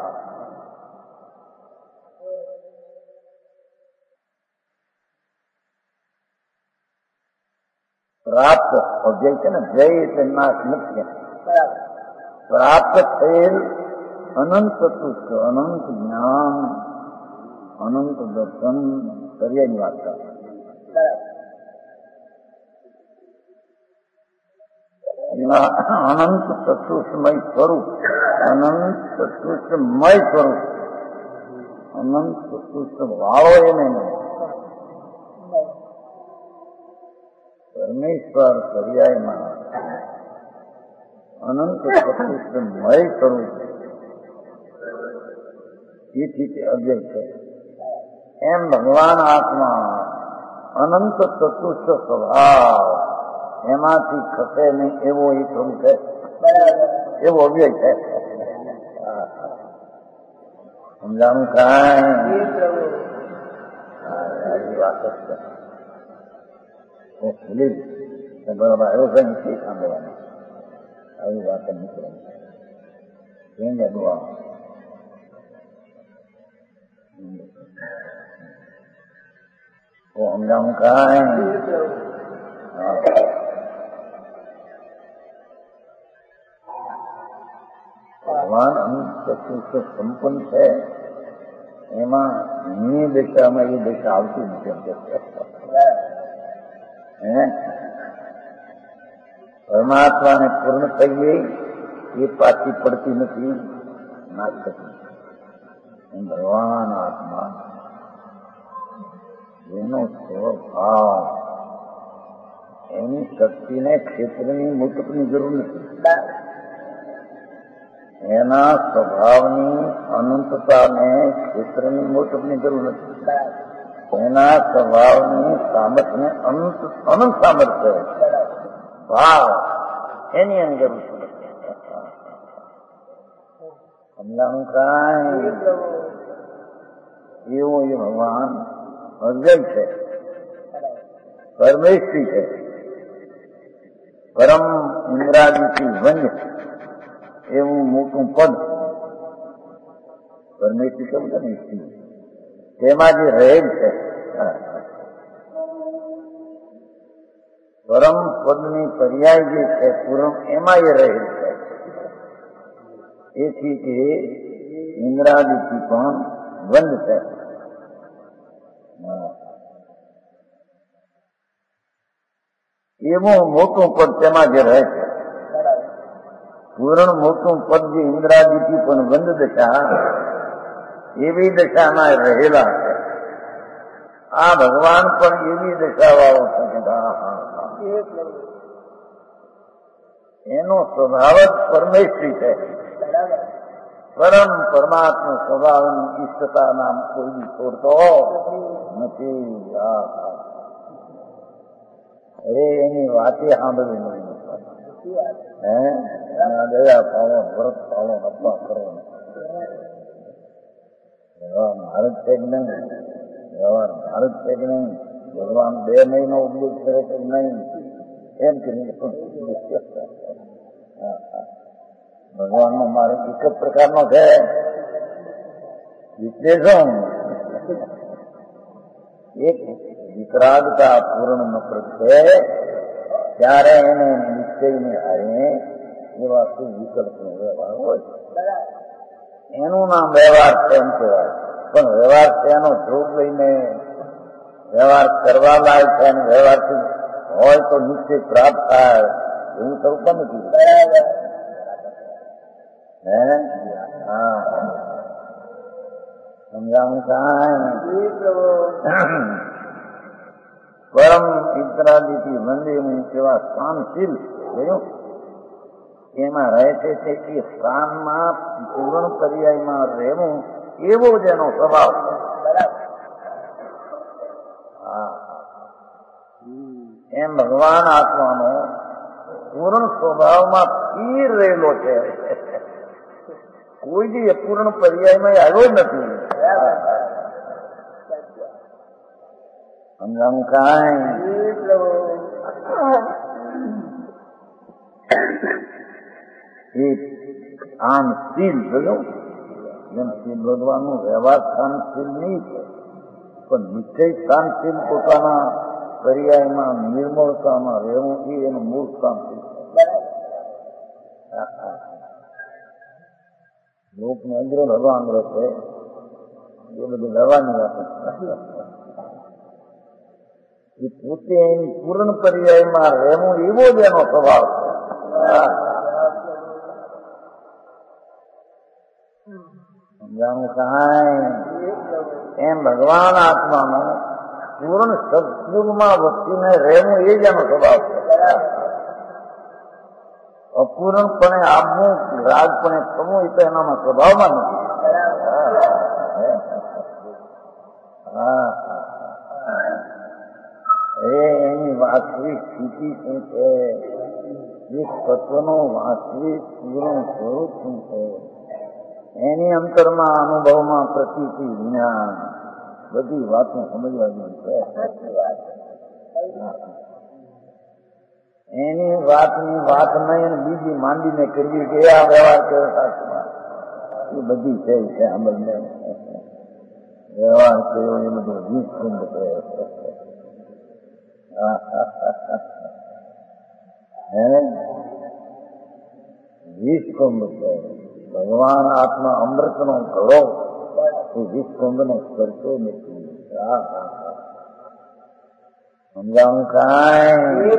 પ્રાપ્ત અવ્યય છે ને, વ્યય એટલે નાશ નથી. પ્રાપ્ત થયેલ અનંત ચતુષ્ક અનંત જ્ઞાન અનંત દર્શન પર્યાયની વાત કરે. અનંત ચતુષ્મય સ્વરૂપ, અનંત ચતુષ્મય સ્વરૂપ, અનંત ચતુષ્ક વાળો એને પરમેશ્વર પર્યાયમાં અનંત ચતુષ્મય સ્વરૂપ, એથી તે અવ્યય છે. એમ ભગવાન આત્મા અનંત ચતુષ્ક સ્વભાવ એમાંથી ખસે નહીં એવો એ સ્વરૂપ છે, એવો અવ્યય છે. સમજાણું કાંઈ. વાત છે બરાબર આવ્યો છે નથી સાંભળવાનું. આવી વાત નીકળે કેમ દુઆ સમજાણું કાંઈ. ભગવાન અનંત ચતુષ્ક સંપન્ન છે, એમાં ની દિશામાં એ દિશા આવતી નથી. પરમાત્માને પૂર્ણ થઈએ એ પાછી પડતી નથી, નાશ થતી. ભગવાન આત્મા જેનો સ્વભાવ એની શક્તિને ક્ષેત્રની મુક્તની જરૂર નથી. એના સ્વભાવની અનંતતાને ક્ષેત્રની મુક્તની જરૂર નથી. એના સ્વભાવની સામર્થ્યને અનંત અનંત સામર્થ્ય ભાવ એની અંદર સમજાણું કાંઈ એવો એ ભગવાન અજય છે, પરમેશ્વરી છે, પરમ ઇન્દ્રાદિથી વન્ય એવું મોટું પદ પરમેશ્વરી કેવું છે ને તેમાં જે રહેલ છે પરમ પદની પર્યાય જે છે પૂર્ણ એમાં એ રહેલ છે. એથી તે ઇન્દ્રાદિથી પણ બંધ છે. એવું મોટું પદ તેમાં જે રહે છે, પૂર્ણ મોટું પદ જે ઇન્દ્રાદિથી પણ બંધ દશા એવી દશામાં રહેલા છે. આ ભગવાન પણ એવી દશાવાળો છે. એનો સ્વભાવ જ પરમેશ્વરી છે. પરમ પરમાત્મા સ્વભાવની ઈષ્ટતા નામ કોઈ બી છોડતો નથી. અરે એની વાતે સાંભળવી નહીં. હે દયા પાડો, વ્રત પાડો, અપવા કરો. વ્યવહાર ભારત છે કે નહીં? વ્યવહાર ભારત છે કે નહીં? ભગવાન બે મહિનો ઉપદેશ કરે કે નહીં? એમ કરીને ભગવાનનો મારે એક જ પ્રકારનો છે વિશ્લેષણ. એક વિતરાગતા પૂર્ણ પ્રત્યે ત્યારે એને નિશ્ચયને હારે એવા શું વિકલ્પનો વ્યવહાર હોય એનું નામ વ્યવહાર છે એમ કહેવાય. પણ વ્યવહાર છે એનો જોગ લઈને વ્યવહાર કરવા લાયક છે અને વ્યવહારથી હોય તો નિશ્ચય પ્રાપ્ત થાય એવું સ્વરૂપ નથી. હે હા સમજાવું કાંઈ પરમ ઇન્દ્રાદિથી મંદિરનું કેવા સ્થાનશીલ જોયું એમાં રહે છે તે એ સ્થાનમાં પૂર્ણ પર્યાયમાં રહેવું એવો જ એનો સ્વભાવ છે. હા એમ ભગવાન આત્માનો પૂર્ણ સ્વભાવમાં સ્થિર રહેલો છે. કોઈ બી અપૂર્ણ પર્યાયમાં આવ્યો જ નથી. સમજાવું કાંઈ એક આમ શીલ બોલું જેમ શીલ ભગવાનનું વ્યવહાર સ્થાનશીલ નહીં છે પણ નિશ્ચય સ્થાનશીલ પોતાના પર્યાયમાં નિર્મળતામાં રહેવું એ એનું મૂળ સ્થાનશીલ છે. લોકને અંદરો હવા અંદરો છે એ બધું લેવાની વાત એ પોતે એની પૂર્ણ પર્યાયમાં રહેવું એવો જ એનો સ્વભાવ છે. સમજાણું કાંઈ એમ ભગવાન આત્માનો પૂર્ણ સત્યુગમાં વસ્તીને રહેવું એ જ એનો સ્વભાવ છે. અપૂર્ણપણે આપવું રાગપણે થવું એ તો એનામાં સ્વભાવમાં નથી. હા એ એની વાસ્તવિક સ્થિતિ શું છે? એ તત્વનો વાસ્તવિક પૂર્ણ સ્વરૂપ શું છે? એની અંતરમાં અનુભવમાં પ્રતીતિ જ્ઞાન બધી વાતો સમજવા જેવી છે. એની વાતની વાત નહીં બીજી માંડીને કરવી કે આ વ્યવહાર કેવો સાચમાં એ બધી છે છે અમલને વ્યવહાર કેવો એ બધો વીસ કુંભ છે. હે વીસ કુંભ છે. ભગવાન આત્મા અમૃતનો ઘડો એ વીસ કુંભને કરતો નથી. સમજાવું કાંઈ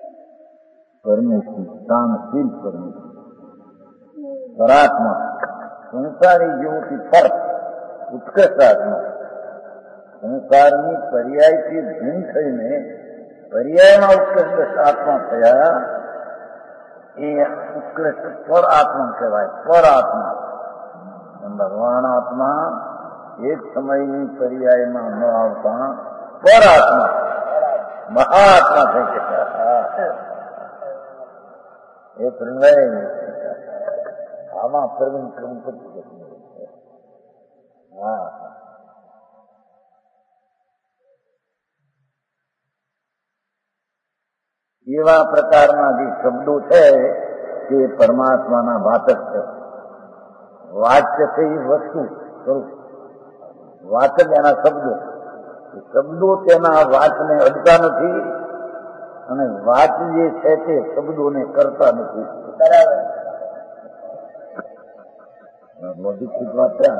પરમેશ્વર સ્થાનશીલ પરમેશ્વર પરાત્મા સંસારી જીવોથી ફરક ઉત્કૃષ્ટ આત્મા સંસારની પર્યાયથી ભિન્ન થઈને પર્યાયમાં ઉત્કૃષ્ટ આત્મા થયા એ ઉત્કૃષ્ટ પર આત્મા કહેવાય. પર આત્મા ભગવાન આત્મા એક સમયની પર્યાયમાં ન આવતા પર આત્મા મહાઆત્મા થઈ ગયા. એ પ્રલય આમાં પ્રવીણ ક્રમપતિ હા એવા પ્રકારના જે શબ્દો છે તે પરમાત્માના વાચક છે. વાચ્ય છે એ વસ્તુ સ્વરૂપ, વાચક એના શબ્દો. શબ્દો તેના વાચને અડતા નથી અને વાચ જે છે તે શબ્દોને કરતા નથી. બરાબર લોજિક વાત છે.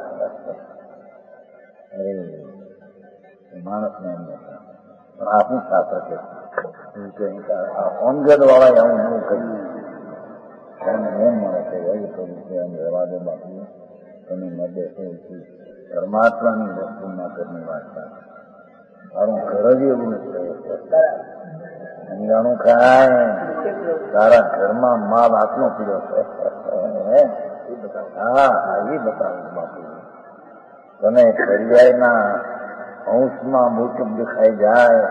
અરે માણસને એમ નથી પણ આપણું શાસ્ત્ર છે ઓનગેટ વાળા આવું એવું કહ્યું એમ મળે છે એવું કર્યું છે એમ રહેવા દે બાકી તમે મદે છે પરમાત્માની વસ્તુ ના કરની વાત તારું ઘર જ એવું નથી સમજાણું ખાય તારા ઘરમાં માલ આત્મો પીડ્યો છે. હા એ બતાવું બાપુ તમે પર્યાયના અંશમાં મોટું દેખાઈ જાય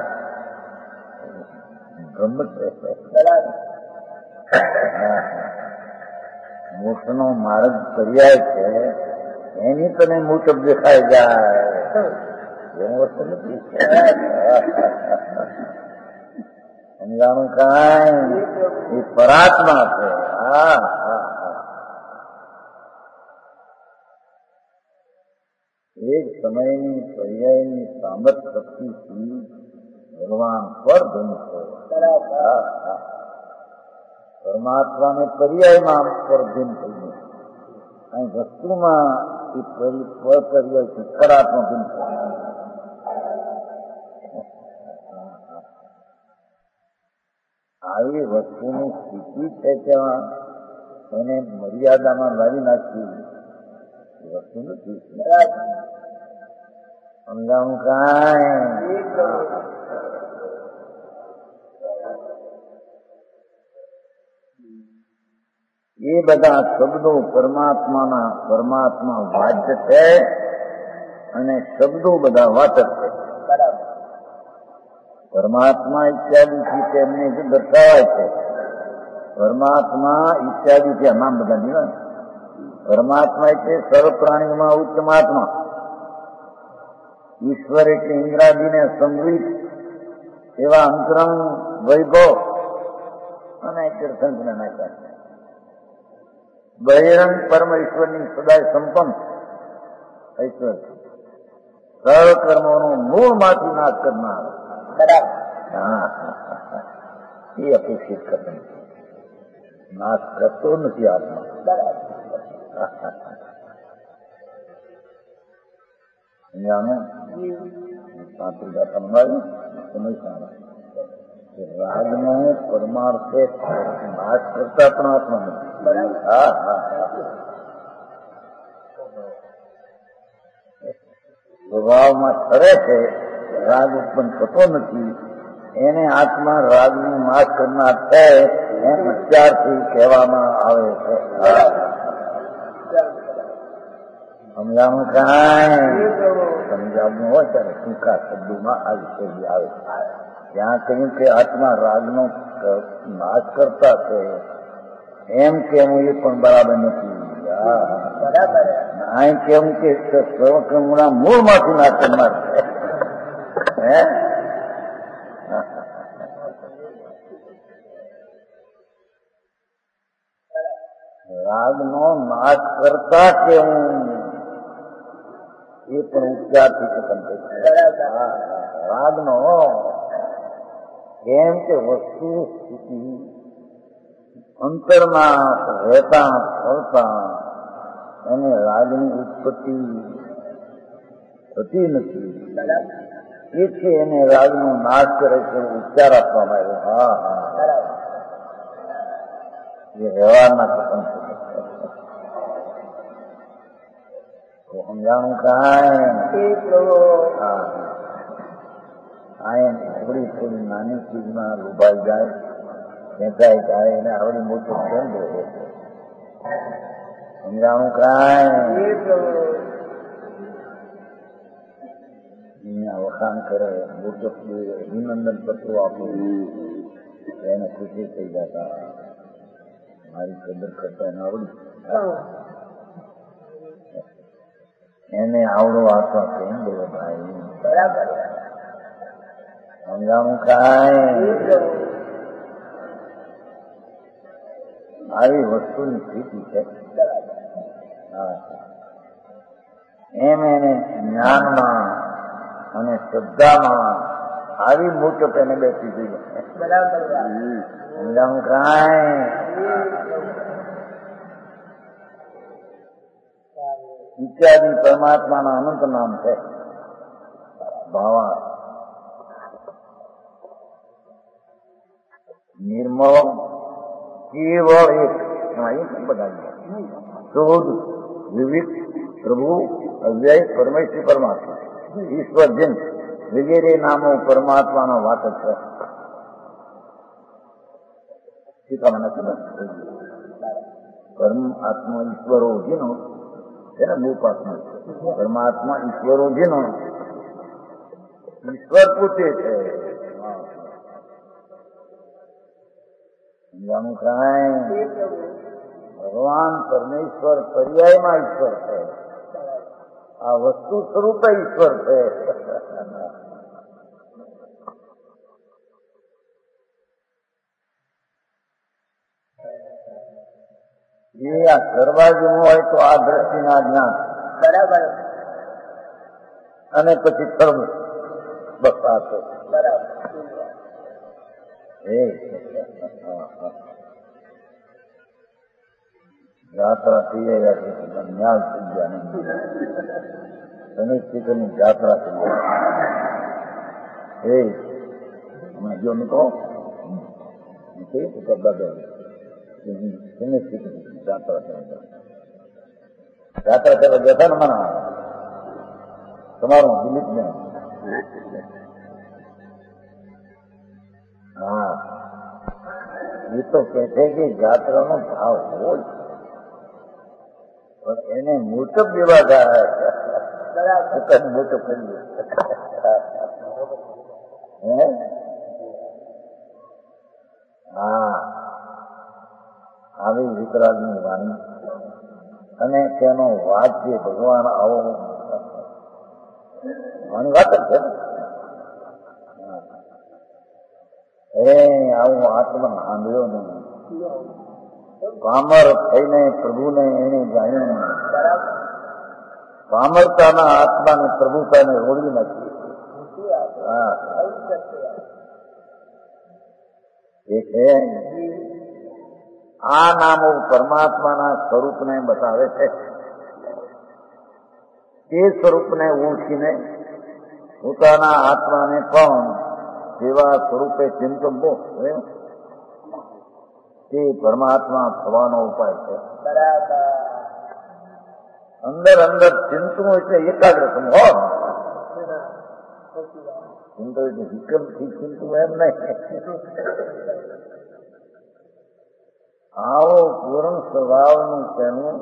મોક્ષ નો માર્ગ પર્યાય છે એની તને મુજબ દેખાઈ જાય એવું વસ્તુ નથી. સમજાણું કાંઈ એ પરાત્મા છે. હા હા એક સમયની પર્યાયની સામર્થ શક્તિથી ભગવાન પર ધન છે. પરમાત્માને પર્યાયમાં પરધીન થઈ ગયું અને વસ્તુમાં એ પર્યાયથી ખરાત્મા ભીન થાય. આવી વસ્તુની સ્થિતિ છે ત્યાં એને મર્યાદામાં લાવી નાખી એ વસ્તુ નથી. સમજાવું કાંઈ એ બધા શબ્દો પરમાત્માના પરમાત્મા વાચ્ય છે અને શબ્દો બધા વાચક છે. પરમાત્મા ઇત્યાદિથી તેમને જે દર્શાવાય છે પરમાત્મા ઇત્યાદિથી આ નામ બધા નહીં. પરમાત્મા એટલે સર્વ પ્રાણીઓમાં ઉત્તમ આત્મા. ઈશ્વર એટલે ઇન્દ્રાદિને સંગ્રહિત એવા અંતરંગ વૈભવ અને તીર્થંકરના નાખ્યા. બહિરંગ પરમ ઈશ્વરની સદાય સંપન્ન ઈશ્વર સર્વ કર્મોનો મૂળમાંથી નાશ કરનાર. હા એ અપેક્ષિત કરતો નથી, નાશ કરતો નથી આત્મા. રાગનો પરમાર્થે નાશ કરતા પણ આત્મા નથી. હા હા સ્વભાવમાં ઠરે છે, રાગ ઉત્પન્ન થતો નથી. એને આત્મા રાગનું નાશ કરનાર છે એમ અત્યારથી કહેવામાં આવે છે. સમજાવવું કાંઈ સમજાવવું હોય ત્યારે ટૂંકા શબ્દોમાં આ વિષય આવે. ત્યાં કહ્યું કે આત્મા રાગનો નાશ કરતા છે એમ કેવું એ પણ બરાબર નથી. અહીં કેવું કે સર્વકર્મના મૂળમાંથી નાશ કરનાર છે. હે રાગનો નાશ કરતા કેવું એ પણ ઉપચારથી ખતમ થઈ જાય. રાગનો કેમ કે વસ્તુ સ્થિતિ અંતરમાં રહેતા ફરતા એને રાગની ઉત્પત્તિ થતી નથી. એથી એને રાગનો નાશ કરે છે ઉપચાર આપવામાં આવ્યો. હા હા એ વ્યવહારના ખતમ થઈ સમજાણું કાંઈ હા આ થોડી થોડી નાની ચીજમાં લોભાઈ જાય ખેંચાઈ જાય એને આવડી મોટું કેમ રહે છે સમજાણું કાંઈ અહીંયા વખાણ કરે મોટો અભિનંદન પત્રો આપો એને ખુશી થઈ જતા મારી કદર કરતા એને આવડી એને આવડો આપવા કેમ બોલો ભાઈ બરાબર સમજાણું કાંઈ આવી વસ્તુની સ્થિતિ છે એમ એને જ્ઞાનમાં અને શ્રદ્ધામાં આવી મૂર્છ એને બેસી જોઈએ સમજાણું કાંઈ ઇત્યાદિ પરમાત્માના અનંત નામ છે ભાવા નિર્મળ કેવળ એક બધા શોધ વિવિધ પ્રભુ અવ્યય પરમેશ્વરી પરમાત્મા ઈશ્વર જન વગેરે નામો પરમાત્માનો વાત છે મને ખબર પરમાત્મા ઈશ્વરો જેનો એને મૂપાત્મા પરમાત્મા ઈશ્વરો જેનો ઈશ્વર પોતે છે સમજાણું કાંઈ ભગવાન પરમેશ્વર પર્યાયમાં ઈશ્વર છે આ વસ્તુ સ્વરૂપે ઈશ્વર છે એ આ કરવા જેવું હોય તો આ દ્રષ્ટિના જ્ઞાન બરાબર અને પછી કર્મ બસ આ તો બરાબર એ યાત્રા થઈ જાય ન્યાલ થઈ ગયા સનિશ્ચિતની યાત્રા થઈ જાય એ હમણાં જો નીકળો સનિશ્ચિત યાત્રા થઈ યાત્રા કરવા જતા ને મને તમારું દિલીપ ને હા એ તો કે છે કે યાત્રાનો ભાવ હોય પણ એને મોટપ જેવા થાય મોટપ કરી હા આવી વિતરાગની વાણી અને તેનો વાદ્ય ભગવાન આવો આની વાત જ છે એ આવું આત્મા સાંભળ્યો નહીં પામર થઈને પ્રભુને એને જાણ્યું પામરતાના આત્માને પ્રભુતાને રોડી નાખી છે આ નામો પરમાત્માના સ્વરૂપને બતાવે છે તે સ્વરૂપને ઓળખીને પોતાના આત્માને પણ જેવા સ્વરૂપે ચિંતવો તે પરમાત્મા થવાનો ઉપાય છે અંદર અંદર ચિંતવું એટલે એકાગ્ર સમો ચિંતો એટલે વિકલ્પથી ચિંતવું એમ નહીં આવો પૂર્ણ સ્વભાવનું તેનું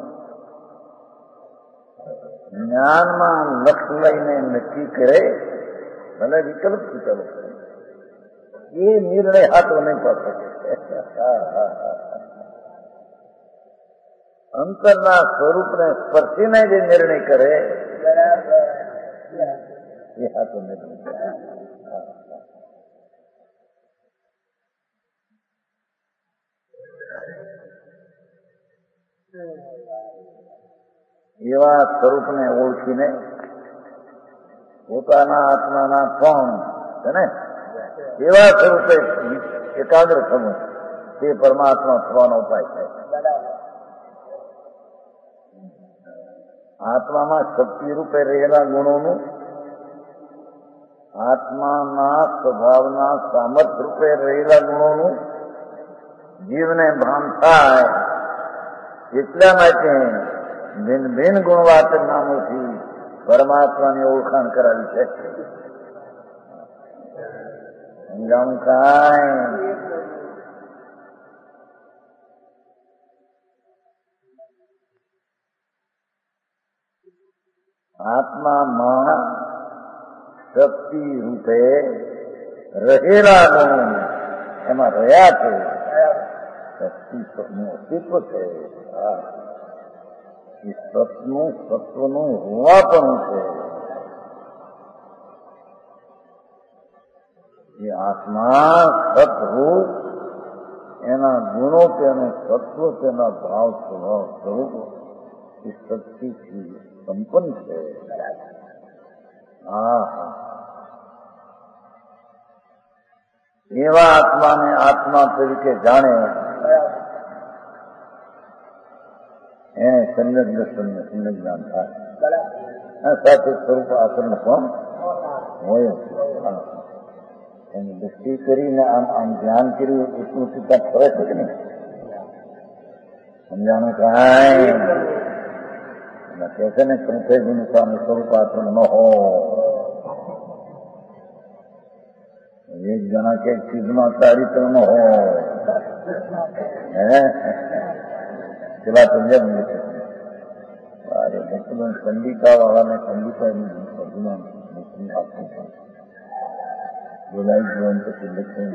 જ્ઞાનમાં લક્ષ્ય લઈને નક્કી કરે ભલે વિકલ્પથી ચાલુ કરે એ નિર્ણય હાથો નહીં પડશે અંતરના સ્વરૂપને સ્પર્શીને જે નિર્ણય કરે એ હાથો નિર્ણય એવા સ્વરૂપને ઓળખીને પોતાના આત્માના પણ છે ને એવા સ્વરૂપે એકાગ્ર થવું તે પરમાત્મા થવાનો ઉપાય છે આત્મામાં શક્તિ રૂપે રહેલા ગુણોનું આત્માના સ્વભાવના સામર્થ્ય રૂપે રહેલા ગુણોનું જીવને ભાન થાય એટલા માટે ભિન્ન ભિન્ન ગુણવાચક નામોથી પરમાત્માની ઓળખાણ કરાવી છે. સમજાણું કાંઈ? આત્મામાં શક્તિ રૂપે રહેલા ગુણ એમાં રહ્યા છે. શક્તિનું અસ્તિત્વ છે. એ સતનું સત્વનું હોવાપણું છે. એ આત્મા સતરૂપ એના ગુણો તેનું સત્વ તેના ભાવ સ્વભાવ સ્વરૂપ એ શક્તિથી સંપન્ન છે. હા એવા આત્માને આત્મા તરીકે જાણે એને સમ્યક દર્શનને સમ્યક જ્ઞાન થાય. સાથે સ્વરૂપ આચરણ પણ હોય. એની દૃષ્ટિ કરીને આમ આમ ધ્યાન કર્યું એટલું સીધા ફરે છે કે નહીં? સમજાણું કાંઈ? કહે છે ને સંથેજીનું સ્વામી સ્વરૂપ આચરણ ન હો. એક જણા કે ચીજમાં ચારિત્ર ન હોય. હે પેલા સમજાવ ખંડિકા વાળાને ખંડિકાની અભિમાન આપવું બોલાઈ ગયું પછી લખ્યું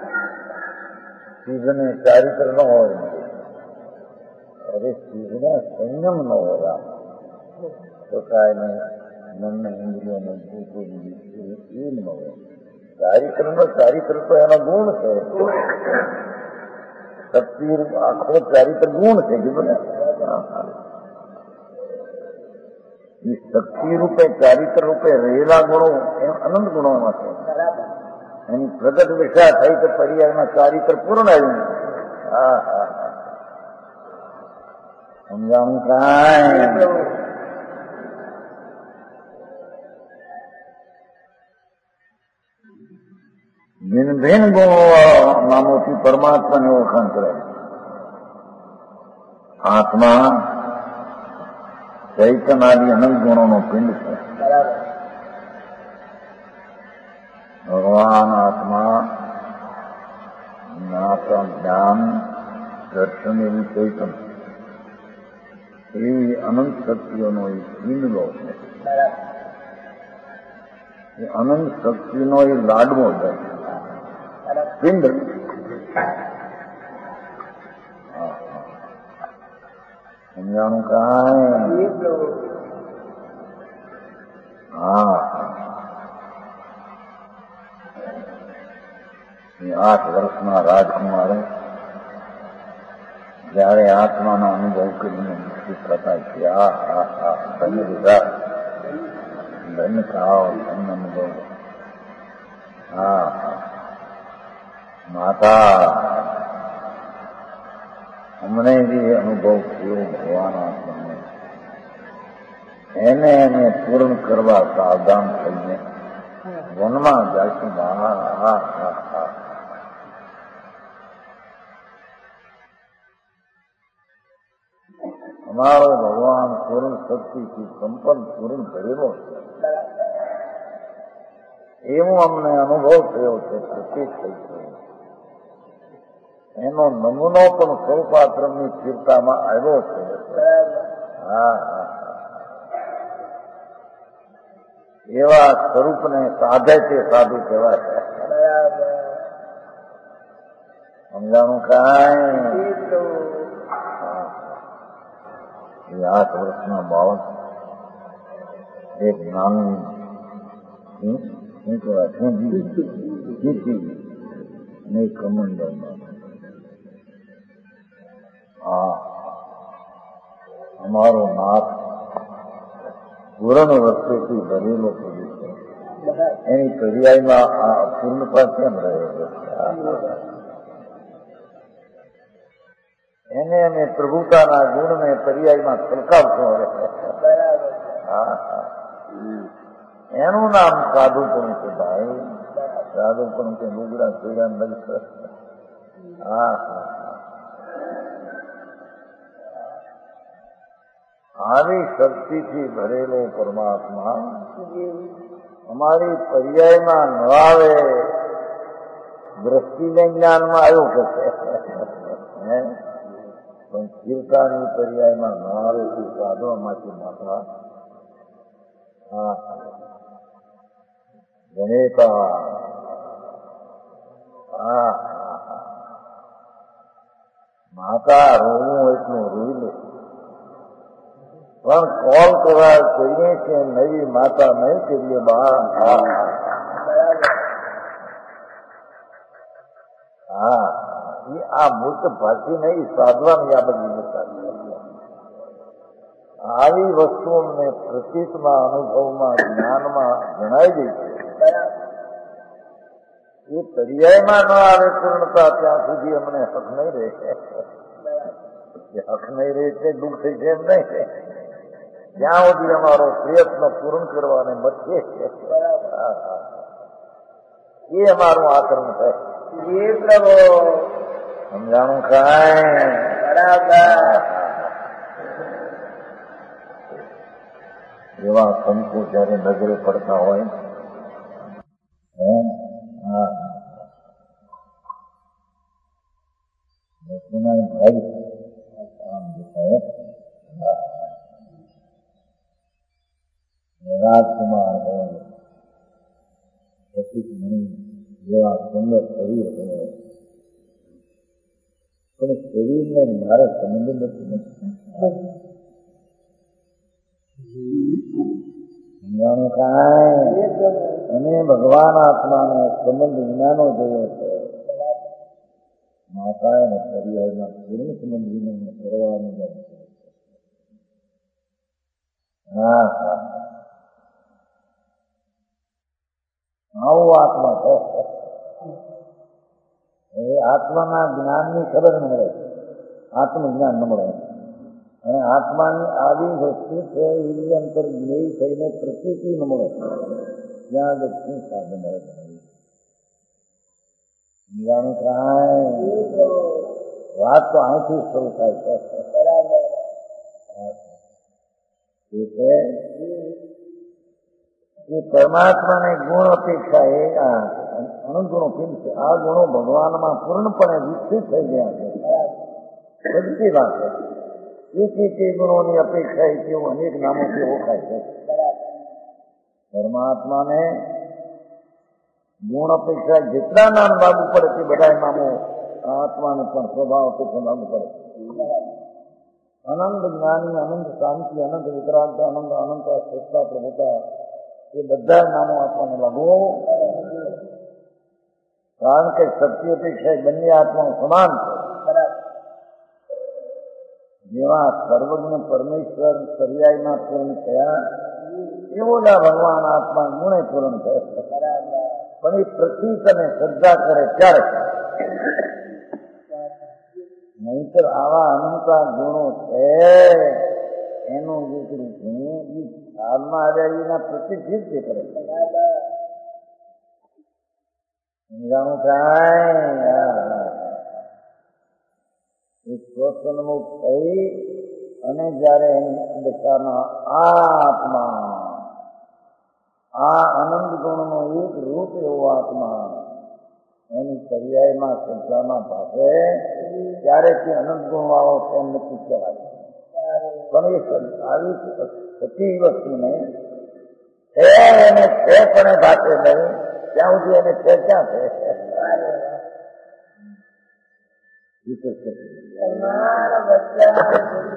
ચીજને ચારિત્ર ન હોય. અરે ચીજને સંયમ ન હોય. તો કાંઈ મનને ઇન્દ્રિયોને એ ન હોય. ચારિત્ર નો ચારિત્ર તો એનો ગુણ છે. શક્તિ આખો ચારિત્ર ગુણ છે. કીધું ને એ શક્તિ રૂપે ચારિત્ર રૂપે રહેલા ગુણો એ અનંત ગુણોમાં છે. એની પ્રગટ વિષા થઈ તો પર્યાયમાં ચારિત્ર પૂર્ણ આવ્યું. હા હા સમજાણું કાંઈ? ભિન્ન ભિન્ન ગુણો નામોથી પરમાત્માની ઓળખાણ કરે. આત્મા ચૈતન આદિ અનંત ગુણોનો પિંડ છે. ભગવાન આત્મા જ્ઞાતા જ્ઞાન દર્શન એવી ચૈતન એવી અનંત શક્તિઓનો એક પિંડલો છે. એ અનંત શક્તિનો એ લાડવો છે. પિંડ સમજાણું કાંઈ? હા આઠ વર્ષના રાજકુમારે જયારે આત્માનો અનુભવ કરીને નિશ્ચિત થતા છે. આ હા હા ધન્ય દીધા ધન્ય ખાઓ ધન્ય અનુભવ. હા હા માતા અમને જે અનુભવ થયો ભગવાન આત્માને એને એને પૂર્ણ કરવા સાવધાન થઈને વનમાં જાય છે. હા હા હા હા અમારો ભગવાન પૂર્ણ શક્તિથી સંપન્ન પૂર્ણ કરેલો છે એવો અમને અનુભવ થયો છે. પ્રતીત થઈ છે. એનો નમૂનો પણ સ્વરૂપાશ્રમની સ્થિરતામાં આવ્યો છે. હા હા એવા સ્વરૂપને સાધે તે સાધુ કહેવાય. સમજાણું કાંઈ? એ આઠ વર્ષના બાળક એક નાનું શું કહેવાય નહીં કમંડળમાં હા અમારો નાથ પૂર્ણ વસ્તુથી ભરેલો પડી છે. એની પર્યાયમાં આ અપૂર્ણતા કેમ રહે? એને અમે પ્રભુતાના ગુણને પર્યાયમાં છલકાવતો હવે. હા હા એનું નામ સાધુપણું છે ભાઈ. સાધુપણું કે લુગડા ચૂડા નગર. હા હા આવી શક્તિથી ભરેલો પરમાત્મા અમારી પર્યાયમાં ન આવે, દ્રષ્ટિને જ્ઞાનમાં આવ્યું કે પણ સ્થિરતાની પર્યાયમાં ન આવે તે સાધવામાંથી માતા હા ગણેતા હા માતા રોવું એટલું રોઈ લે, પણ કોલ કરવા કહીએ કે નવી માતા નહીં કરીએ બા. હા એ આ મૂર્ત ભાષી નહીં, સાધવાની આ બધી નથી. આવી વસ્તુઓને પ્રતીતમાં, અનુભવમાં, જ્ઞાનમાં જણાઈ ગઈ છે. એ પર્યાયમાં ન આવે પૂર્ણતા ત્યાં સુધી અમને હક નહીં રહે. હક નહીં રહે છે દુઃખ થઈ છે એમ નહીં, ત્યાં સુધી અમારો પ્રયત્ન પૂર્ણ કરવાને મથે એ અમારું આચરણ થાય. સમજાણું કાંઈ એવા સંતો જયારે નજરે પડતા હોય ભાઈ રાજકુમાર હોય, પ્રતિક મણી જેવા સુંદર શરીર હોય, પણ શરીરને મારે સંબંધ નથી. સમજાણું કાંઈ અને ભગવાન આત્માનો સંબંધ વિનાનો જોયો છે. માતા અને પર્યાયમાં પૂર્ણ સંબંધ વિનાનો કરવાનું જાય છે. હા હા આવું આત્મા છે. એ આત્માના જ્ઞાનની ખબર ન મળે, આત્મજ્ઞાન ન મળે. અને આત્માની આવી વસ્તુ છે એવી અંતર જ્ઞેય થઈને પ્રતિતિ ન મળે, ત્યાં આગળ શું સાધન મળે. સમજાણું કાંઈ વાત તો અહીંથી શરૂ થાય છે. એ પરમાત્માને ગુણ અપેક્ષા એ અણુગુણો કેમ છે? આ ગુણો ભગવાનમાં પૂર્ણપણે વિકસિત થઈ ગયા છે. બધી વાત છે. એક એક ગુણોની અપેક્ષા એ કેવું અનેક નામોથી ઓળખાય છે. પરમાત્માને ગુણ અપેક્ષા જેટલા નામ લાગુ પડે તે બધા નામો આત્માને પણ સ્વભાવ અપેક્ષા લાગુ પડે. અનંત જ્ઞાની, અનંત શાંતિ, અનંત વિતરાગ, અનંત અનંત શ્રેષ્ઠતા, પ્રભુતા એ બધા નામો આત્માને લાગુ. કારણ કે શક્તિ અપેક્ષા બંને આત્માઓ સમાન છે. જેવા સર્વજ્ઞ પરમેશ્વર પર્યાયમાં પૂર્ણ થયા એવો જ ભગવાન આત્મા ગુણે પૂર્ણ થયા. પણ એ પ્રતીક અને શ્રદ્ધા કરે ત્યારે, નહીતર આવા અનંતા ગુણો છે એનું જેટલું ગુણ એ હાલમાં આવ્યા એના પ્રતિષ્ઠિત જે કરે. સમજાણું કાંઈ એ સ્વસન્મુખ થઈ અને જયારે એની દશામાં આત્મા આ અનંત ગુણનો એક રૂપ એવો આત્મા એની પર્યાયમાં સંખ્યામાં ભાગે ત્યારે તે અનંત ગુણ વાળો તેમ નથી કહેવાય. પણ એ આવી સતી વસ્તુને એને છે પણ ભાગે નહીં, ત્યાં સુધી એને છે ક્યાં છે. તમારા બધા